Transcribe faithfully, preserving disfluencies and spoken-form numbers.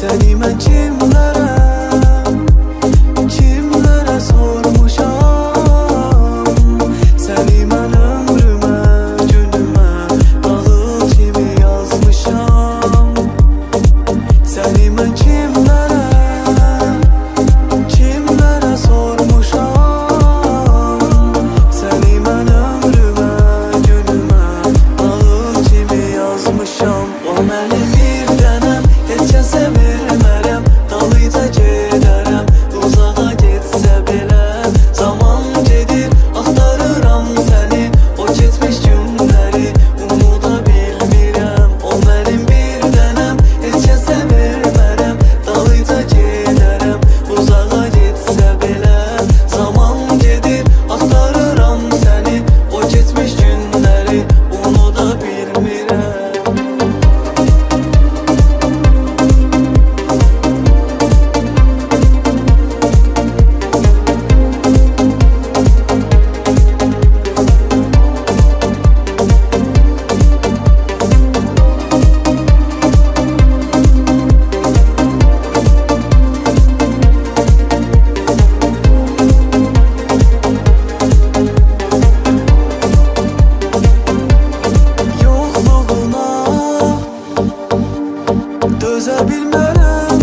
Səni mən kimlərə, kimlərə sormuşam. Səni mən ömrümə, günümə dağıl kimi yazmışam. Səni mən kimlərə, kimlərə sormuşam. Səni mən ömrümə, günümə dağıl kimi yazmışam. O mənim bir dənəm, heç kəsə vermərəm. Dalıca gedərəm, uzağa getsə belə. Zaman gedir, axtarıram səni. O keçmiş günləri unuda bilmirəm. O mənim bir dənəm, heç kəsə vermərəm. Dalıca gedərəm, uzağa getsə belə. Zaman gedir, axtarıram səni. O keçmiş günləri unuda bilmirəm. Yoxluğuna dözə bilmərəm.